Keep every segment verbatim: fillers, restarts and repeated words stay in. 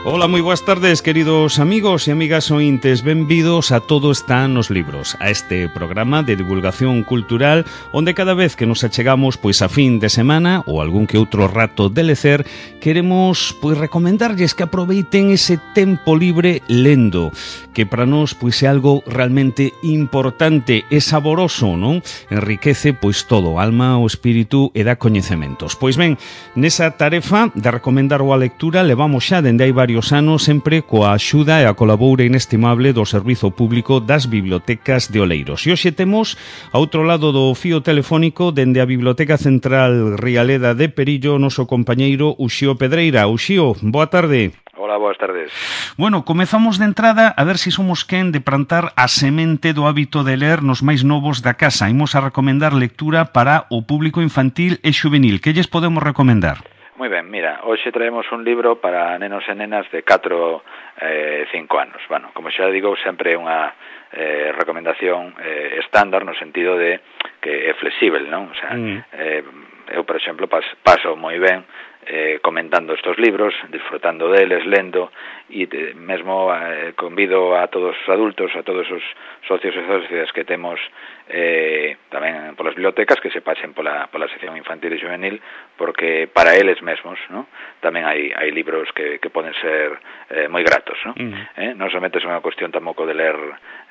Ola, moi boas tardes, queridos amigos e amigas ointes. Benvidos a Todo está nos libros, a este programa de divulgación cultural onde cada vez que nos achegamos pois a fin de semana ou algún que outro rato de lecer, queremos pois recomendarlles que aproveiten ese tempo libre lendo, que para nós pois é algo realmente importante e saboroso, non? Enriquece pois todo, alma, o espírito e dá coñecementos. Pois ben, nesa tarefa de recomendar a lectura levamos xa dende hai varios anos sempre coa axuda e a colabora inestimable do Servizo Público das Bibliotecas de Oleiros. E hoxe temos a outro lado do fío telefónico dende a Biblioteca Central Rialeda de Perillo o noso compañeiro Uxío Pedreira. Uxío, boa tarde. Hola, boas tardes. Bueno, comezamos de entrada a ver se somos quen de plantar a semente do hábito de ler nos máis novos da casa. Imos a recomendar lectura para o público infantil e xuvenil. Que lles podemos recomendar? Moi ben, mira, hoxe traemos un libro para nenos e nenas de catro e cinco anos. Bueno, como xa digo, sempre é unha eh, recomendación eh, estándar no sentido de que é flexível, non? O sea, mm. eh, eu, por exemplo, pas, paso moi ben eh, comentando estes libros, disfrutando deles, lendo, e de, mesmo eh, convido a todos os adultos, a todos os socios e socias que temos eh, tamén polas bibliotecas, que se pasen pola, pola sección infantil e juvenil, porque para eles mesmos, ¿no? Tamén hai, hai libros que, que poden ser eh, moi gratos, ¿no? Mm. Eh, non somente é unha cuestión tampouco de ler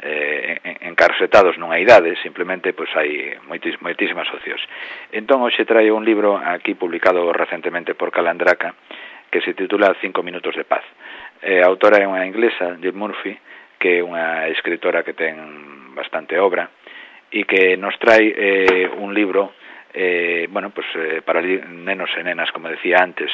eh, encarsetados nunha idade, simplemente pois hai moitis, moitísimas opcións. Entón, hoxe traio un libro aquí publicado recentemente por Calandraca, que se titula Cinco minutos de paz. Eh, a autora é unha inglesa, Jill Murphy, que é unha escritora que ten bastante obra, e que nos trae eh, un libro eh, bueno, pues, eh, para nenos e nenas, como decía antes,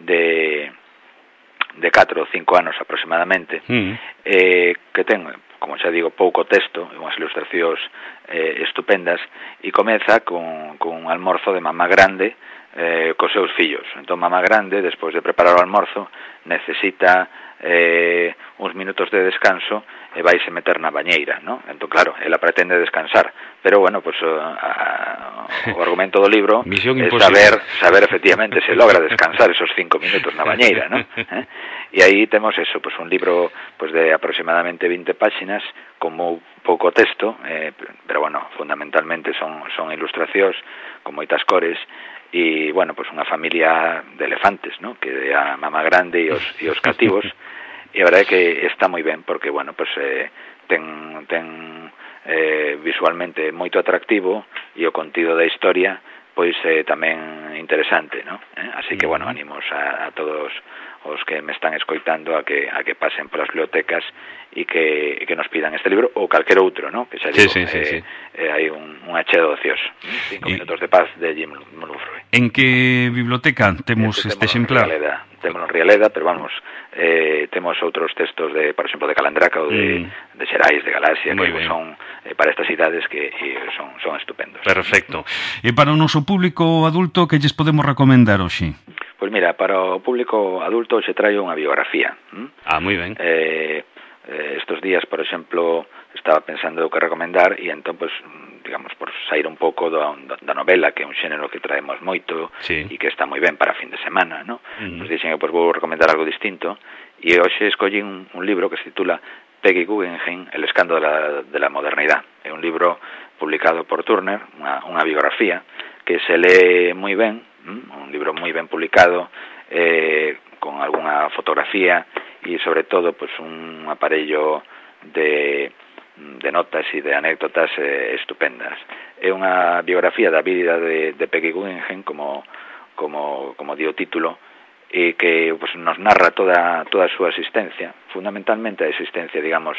de de catro ou cinco anos aproximadamente, mm. eh, que ten, como xa digo, pouco texto, unhas ilustracións eh, estupendas, e comeza con, con un almorzo de mamá grande eh, cos seus fillos. Entón, mamá grande, despois de preparar o almorzo, necesita eh, uns minutos de descanso e vaise meter na bañeira, ¿no? Entón, claro, ela pretende descansar, pero, bueno, pues, a, o argumento do libro é saber, saber efectivamente se logra descansar esos cinco minutos na bañeira, ¿no? ¿Eh? E aí temos eso, pues, un libro pues, de aproximadamente vinte páxinas, como pouco texto, eh, pero, bueno, fundamentalmente son, son ilustracións con moitas cores, e, bueno, pues unha familia de elefantes, ¿no? Que é a mamá grande e os, e os cativos, e a verdade é que está moi ben, porque, bueno, pues eh, ten, ten eh, visualmente moito atractivo, e o contido da historia, pois eh, tamén interesante, ¿no? Eh? Así que, bueno, animos a, a todos os que me están escoitando a que a que pasen polas bibliotecas e que, e que nos pidan este libro ou calquer outro, ¿no? Que xa digo, sí, sí, sí, eh, sí. Eh, hai un, un acheo ocioso. Cinco y... minutos de paz de Jim Murphy. En que biblioteca temos este, este exemplar? Rialeda. Temos en Rialeda, pero vamos, eh, temos outros textos de, por exemplo, de Calandraca ou de, mm. de Xerais, de Galaxia, muy que bien. Son eh, para estas idades que eh, son, son estupendos. Perfecto. E para o noso público adulto, que lles podemos recomendar hoxe? Pois mira, para o público adulto se traio unha biografía. ¿Mm? Ah, moi ben. Eh, eh, estos días, por exemplo, estaba pensando o que recomendar e entón, pues, digamos, por sair un pouco da, da novela, que é un xénero que traemos moito sí. e que está moi ben para fin de semana, ¿no? Uh-huh. Pues dixen que pues, vou recomendar algo distinto e hoxe escollí un, un libro que se titula Peggy Guggenheim, El escándalo de la, de la modernidad. É un libro publicado por Turner, unha, unha biografía que se lee moi ben, un libro moi ben publicado, eh, con algunha fotografía e, sobre todo, pues, un aparello de, de notas e de anécdotas eh, estupendas. É unha biografía da vida de, de Peggy Guggenheim, como, como, como di o título, e que pues, nos narra toda, toda a súa existencia, fundamentalmente a existencia, digamos,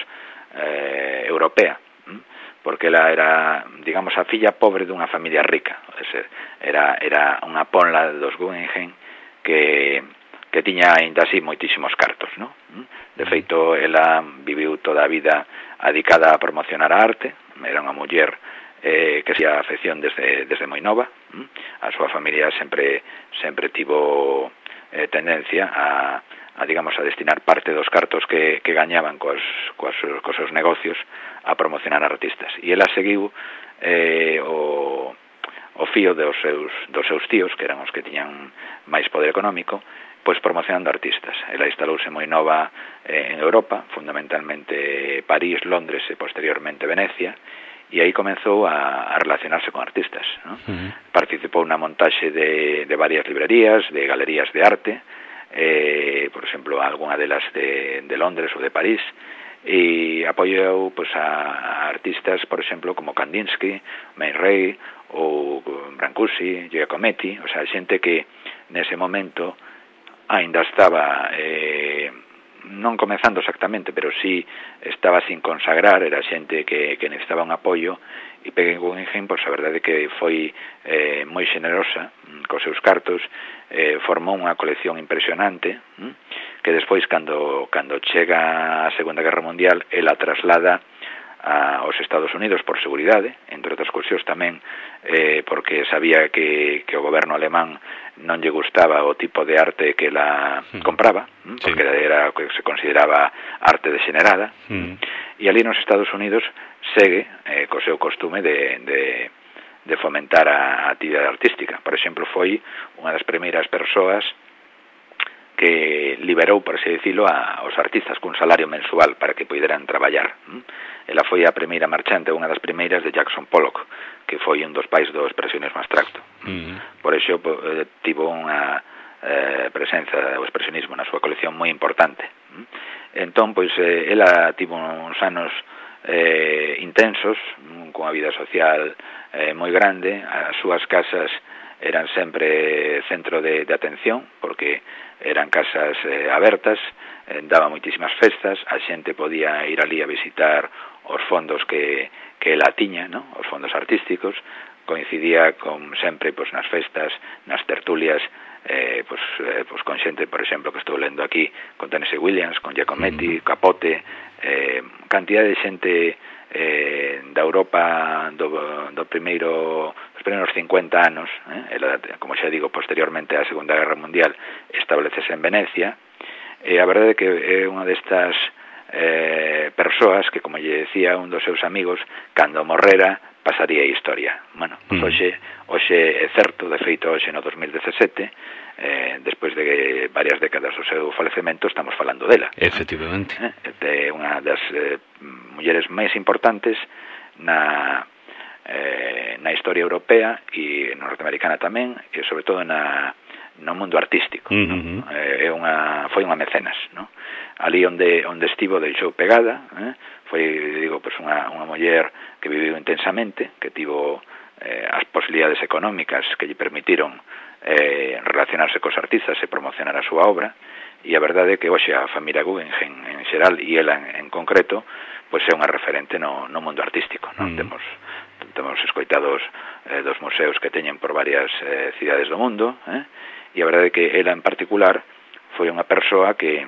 eh, europea, porque ela era, digamos, a filla pobre dunha familia rica, era, era unha ponla dos Guggenheim que, que tiña ainda así moitísimos cartos, ¿no? De feito, ela viviu toda a vida adicada a promocionar a arte, era unha muller eh, que se a afección desde, desde moi nova, a súa familia sempre, sempre tivo eh, tendencia a, a, digamos, a destinar parte dos cartos que, que gañaban coas, coas, coas seus negocios a promocionar artistas. E ela seguiu eh, o, o fío dos seus, dos seus tíos, que eran os que tiñan máis poder económico, pois promocionando artistas. Ela instalouse moi nova eh, en Europa, fundamentalmente París, Londres e posteriormente Venecia, e aí comenzou a, a relacionarse con artistas, ¿no? Uh-huh. Participou na montaxe de, de varias librerías, de galerías de arte, eh, por exemplo, algunha delas de, de Londres ou de París, e apoiou pues, a, a artistas, por exemplo, como Kandinsky, Man Ray ou Brancusi, Giacometti, o sea, xente que nese momento ainda estaba eh, non comezando exactamente, pero sí estaba sin consagrar, era xente que, que necesitaba un apoio, e Peggy Guggenheim, pois a verdade que foi eh, moi xenerosa cos seus cartos, eh, formou unha colección impresionante, hm? que despois, cando, cando chega a Segunda Guerra Mundial, ela traslada a, aos Estados Unidos por seguridade, entre outras cuestións tamén eh, porque sabía que, que o goberno alemán non lle gustaba o tipo de arte que ela compraba, sí. porque era o que se consideraba arte degenerada, sí. E ali nos Estados Unidos segue eh, co seu costume de, de, de fomentar a, a actividade artística. Por exemplo, foi unha das primeiras persoas que liberou, por así decirlo, a, aos artistas cun salario mensual para que poideran traballar. Ela foi a primeira marchante, unha das primeiras de Jackson Pollock, que foi un dos pais do expresionismo abstracto. Mm. Por iso eh, tivo unha eh, presenza do expresionismo na súa colección moi importante. Entón, pois, eh, ela tivo uns anos eh, intensos, con a vida social eh, moi grande. As súas casas eran sempre centro de, de atención, porque eran casas eh, abertas, eh, daba moitísimas festas, a xente podía ir ali a visitar os fondos que, que ela tiña, ¿no? Os fondos artísticos, coincidía con sempre pues, nas festas, nas tertulias, eh, pues, eh, pues, con xente, por exemplo, que estou lendo aquí, con Tennessee Williams, con Giacometti, mm. Capote, eh, cantidad de xente eh, da Europa do, do primeiro, dos primeiros cincuenta anos, eh, ela, como xa digo, posteriormente á Segunda Guerra Mundial, establecese en Venecia, e a verdade é que é unha destas eh, persoas que, como lle decía un dos seus amigos, cando morrera pasaría a historia. Bueno, pues mm. hoxe, hoxe é certo, de feito hoxe no dos mil dezasete, eh, despois de varias décadas do seu falecemento, estamos falando dela. Efectivamente. Eh, de unha das eh, mulleres máis importantes na eh, na historia europea e norteamericana tamén, e sobre todo na no mundo artístico. Mm-hmm. ¿No? Eh, é unha foi unha mecenas, ¿no? Ali onde onde estivo deixou pegada, eh? Foi, digo, pues unha unha muller que viviu intensamente, que tivo eh, as posibilidades económicas que lle permitiron eh, relacionarse cos artistas e promocionar a súa obra, e a verdade é que hoxe a familia Guggenheim en xeral e ela en, en concreto, pois é unha referente no, no mundo artístico, non? Mm. Temos temos escoitados eh, dos museos que teñen por varias eh, cidades do mundo, eh? E a verdade é que ela en particular foi unha persoa que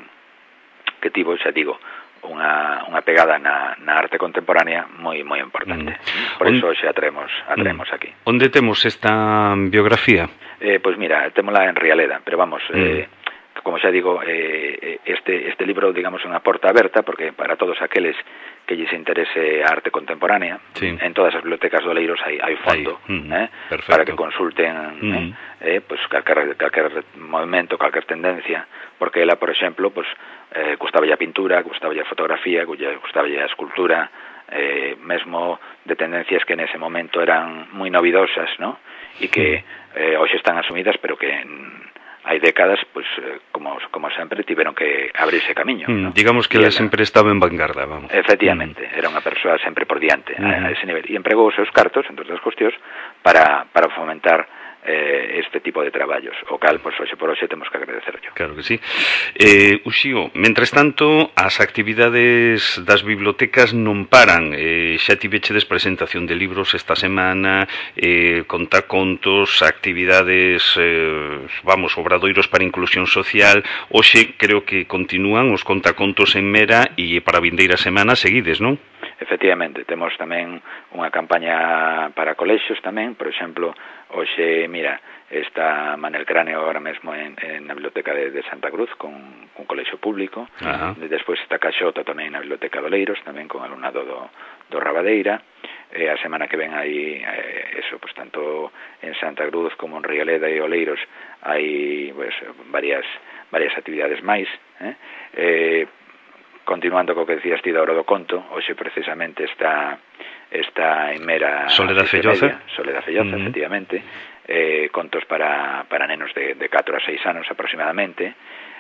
que tivo, xa digo, unha, unha pegada na, na arte contemporánea moi moi importante. Mm. Por iso xa traemos, a traemos mm. aquí. Onde temos esta biografía? Eh, pois mira, témola en Rialeda, pero vamos, mm. eh, como xa digo, eh, este, este libro, digamos, é unha porta aberta, porque para todos aqueles que lles interese a arte contemporánea, sí. en todas as bibliotecas do Oleiros hai, hai fondo, mm, eh, para que consulten mm. eh, eh, pues, calquer, calquer movimento, calquer tendencia, porque ela, por exemplo, pues, eh, gustaba a pintura, gustaba a fotografía, gustaba a escultura, eh, mesmo de tendencias que nese momento eran moi novidosas, ¿no? E que eh, hoxe están asumidas, pero que hai décadas, pues, como, como sempre, tiveron que abrirse camiño, mm, ¿no? Digamos que ela sempre estaba en vanguarda, vamos. Efectivamente, mm. era unha persoa sempre por diante, mm. a, a ese nivel. E empregou os seus cartos, entre outras cuestións, para, para fomentar eh, este tipo de traballos, o cal, pois, hoxe por hoxe temos que agradecerlo. Claro que sí. Eh, Uxío, mentres tanto, as actividades das bibliotecas non paran. Eh, xa tivechedes presentación de libros esta semana, eh, contacontos, actividades, eh, vamos, obradoiros para inclusión social. Hoxe creo que continúan os contacontos en Mera e para a vindeira semana seguides, non? Efectivamente, temos tamén unha campaña para colexios tamén, por exemplo, hoxe, mira, está Manel Cráneo agora mesmo en, en na biblioteca de, de Santa Cruz con un colexio público. Ajá. Despois está Caxoto tamén na biblioteca de Oleiros, tamén con alumnado do, do Rabadeira. e a semana que ven aí eh, eso, pues tanto en Santa Cruz como en Rialeda e Oleiros hai pues, varias varias actividades máis, eh? Eh, continuando co que decías ti da hora do conto, hoxe precisamente está está en Mera Soledad Felloza, Soledad Felloza, uh -huh. efectivamente, eh, contos para, para nenos de, de catro a seis anos aproximadamente,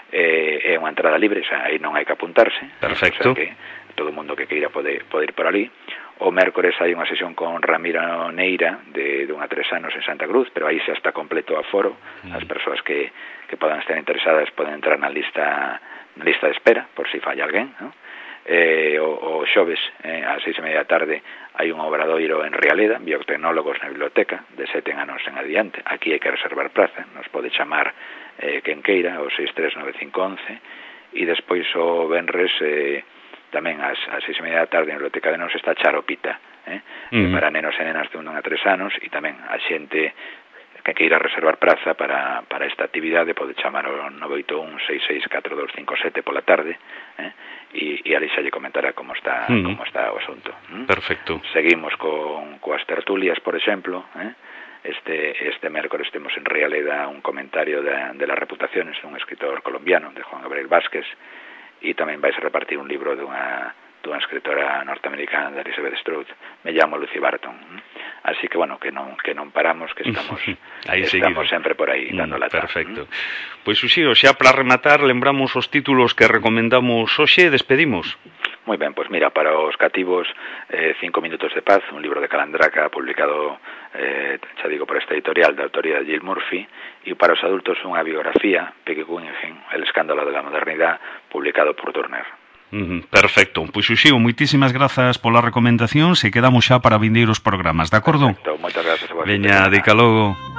eh, é unha entrada libre, o sea, aí non hai que apuntarse. Perfecto. O sea, que todo o mundo que queira pode, pode ir por ali. O mércores hai unha sesión con Ramiro Neira de, de unha tres anos en Santa Cruz, pero aí xa está completo o aforo. Mm. As persoas que, que podan estar interesadas poden entrar na lista na lista de espera, por si falla alguén, ¿no? Eh, o, o xoves, eh, ás seis e media da tarde, hai un obradoiro en Rialeda, biotecnólogos na biblioteca, de sete anos en adiante. Aquí hai que reservar praza, nos pode chamar eh, quen queira, o seis tres nove cinco once, e despois o venres... Eh, tamén ás, ás seis e media da tarde na Biblioteca de Nenos está Charopita, eh? Mm. para nenos e nenas de un a tres anos, e tamén a xente que queira reservar praza para, para esta actividade pode chamar ao nove oito un seis seis catro dous cinco sete pola tarde, eh? e, e ali xa lle comentará como está, mm. como está o asunto. ¿Mm? Perfecto. Seguimos con coas tertulias, por exemplo, eh? Este, este mércores temos en Rialeda un comentario de, de las reputaciones de un escritor colombiano, de Juan Gabriel Vázquez, e tamén vais a repartir un libro dunha, dunha escritora norteamericana, de Elizabeth Strout. Me llamo Lucy Barton. Así que, bueno, que non, que non paramos, que estamos aí estamos sempre por aí, dando la lata. Perfecto. Pois, Uxío, xa para rematar, lembramos os títulos que recomendamos hoxe e despedimos. Moi ben, pois mira, para os cativos, eh, Cinco minutos de paz, un libro de Calandraca publicado, eh, xa digo, por esta editorial de autoría de Jill Murphy, e para os adultos unha biografía, Peggy Cunningham, El escándalo de la modernidad, publicado por Turner. Uh -huh, perfecto. Pois, Uxío, moitísimas grazas pola recomendación, se quedamos xa para vindeiros programas, de acordo? Perfecto, moitas grazas a vos. Veña, dica logo.